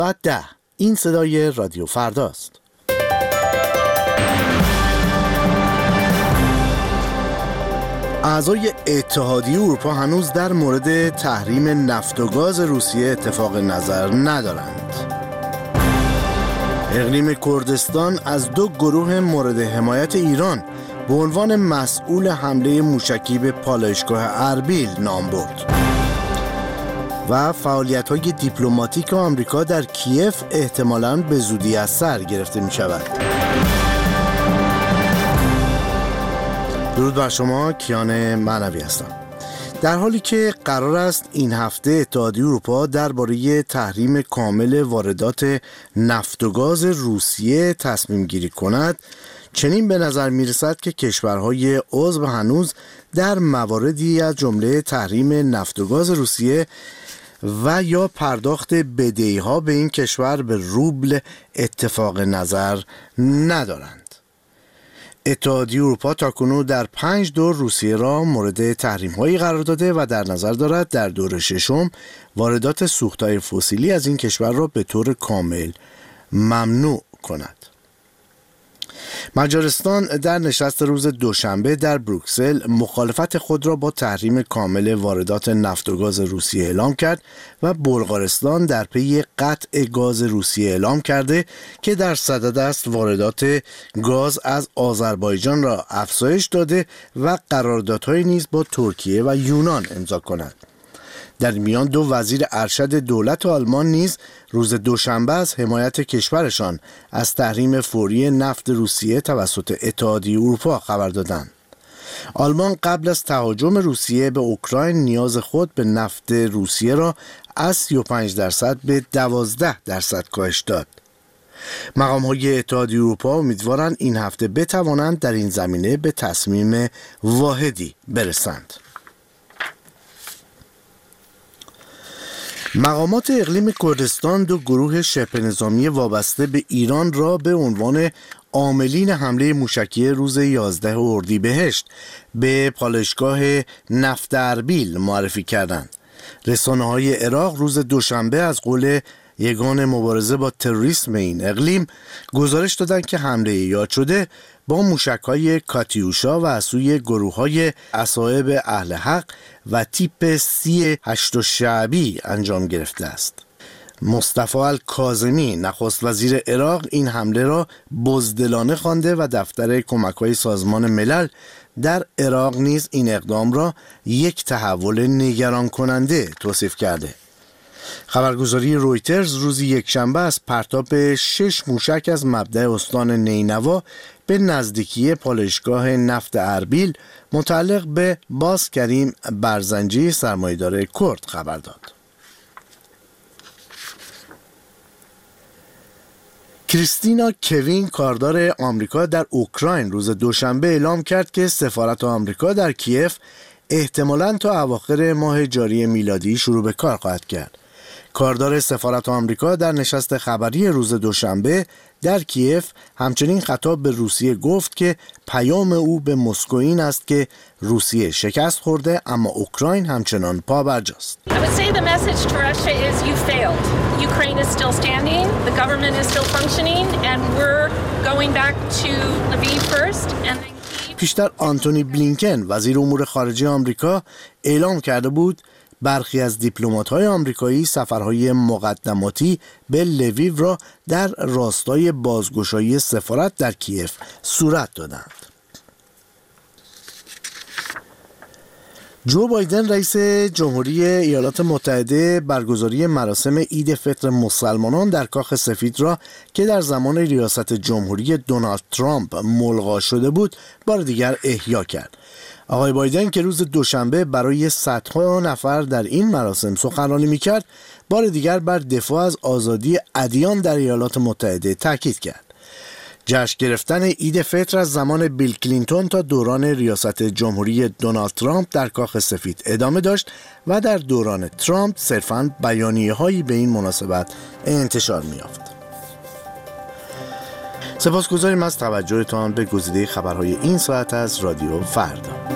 بعد 10. این صدای رادیو فرداست. اعضای اتحادیه اروپا هنوز در مورد تحریم نفت و گاز روسیه اتفاق نظر ندارند. اقلیم کردستان از 2 گروه مورد حمایت ایران به عنوان مسئول حمله موشکی به پالایشگاه اربیل نام برد. و فعالیت‌های دیپلماتیک آمریکا در کیف احتمالاً به زودی از سر گرفته می‌شود. درود بر شما، کیان معنوی هستم. در حالی که قرار است این هفته اتحادیه اروپا درباره تحریم کامل واردات نفت و گاز روسیه تصمیم گیری کند، چنین به نظر می رسد که کشورهای عضو هنوز در مواردی از جمله تحریم نفت و گاز روسیه و یا پرداخت بدهی‌ها به این کشور به روبل اتفاق نظر ندارند. اتحادیه اروپا تاکنون در 5 دور روسیه را مورد تحریم‌هایی قرار داده و در نظر دارد در دور 6 واردات سوختهای فسیلی از این کشور را به طور کامل ممنوع کند. مجارستان در نشست روز دوشنبه در بروکسل مخالفت خود را با تحریم کامل واردات نفت و گاز روسیه اعلام کرد و بلغارستان در پی قطع گاز روسیه اعلام کرده که در صدد است واردات گاز از آذربایجان را افزایش داده و قراردادهای نیز با ترکیه و یونان امضا کند. در میان 2 وزیر ارشد دولت آلمان نیز روز دوشنبه از حمایت کشورشان از تحریم فوری نفت روسیه توسط اتحادیه اروپا خبر دادند. آلمان قبل از تهاجم روسیه به اوکراین نیاز خود به نفت روسیه را از 35% به 12% کاهش داد. مقام‌های اتحادیه اروپا امیدوارند این هفته بتوانند در این زمینه به تصمیم واحدی برسند. مقامات اقلیم کردستان 2 گروه شبه نظامی وابسته به ایران را به عنوان عاملین حمله موشکی روز 11 اردیبهشت به پالایشگاه نفت اربیل معرفی کردند. رسانه‌های عراق روز دوشنبه از قول یگان مبارزه با تروریسم این اقلیم گزارش دادند که حمله یاد شده با موشک‌های کاتیوشا و از سوی گروه‌های اصحاب اهل حق و تیپ 38 شعبی انجام گرفته است. مصطفی الکاظمی نخست وزیر عراق این حمله را بزدلانه خوانده و دفتر کمک‌های سازمان ملل در عراق نیز این اقدام را یک تحول نگران کننده توصیف کرده. خبرگزاری رویترز روز یکشنبه از پرتاب 6 موشک از مبدأ استان نینوا به نزدیکی پالایشگاه نفت اربیل متعلق به باز کریم برزنجی سرمایه‌دار کرد خبر داد. کریستینا کوین کاردار آمریکا در اوکراین روز دوشنبه اعلام کرد که سفارت آمریکا در کیف احتمالاً تا اواخر ماه جاری میلادی شروع به کار خواهد کرد. کاردار سفارت آمریکا در نشست خبری روز دوشنبه در کیف همچنین خطاب به روسیه گفت که پیام او به مسکو این است که روسیه شکست خورده اما اوکراین همچنان پابرجاست. پیشتر آنتونی بلینکن وزیر امور خارجه آمریکا اعلام کرده بود برخی از دیپلمات‌های آمریکایی سفرهای مقدماتی به لویو را در راستای بازگشایی سفارت در کیف صورت دادند. جو بایدن رئیس جمهوری ایالات متحده برگزاری مراسم عید فطر مسلمانان در کاخ سفید را که در زمان ریاست جمهوری دونالد ترامپ ملغا شده بود بار دیگر احیا کرد. آقای بایدن که روز دوشنبه برای صدها نفر در این مراسم سخنرانی می‌کرد، بار دیگر بر دفاع از آزادی ادیان در ایالات متحده تاکید کرد. جشن گرفتن عید فطر از زمان بیل کلینتون تا دوران ریاست جمهوری دونالد ترامپ در کاخ سفید ادامه داشت و در دوران ترامپ صرفاً بیانیه‌هایی به این مناسبت انتشار می‌یافت. سپاسگزاریم از توجهتان به گزیده خبرهای این ساعت از رادیو فردا.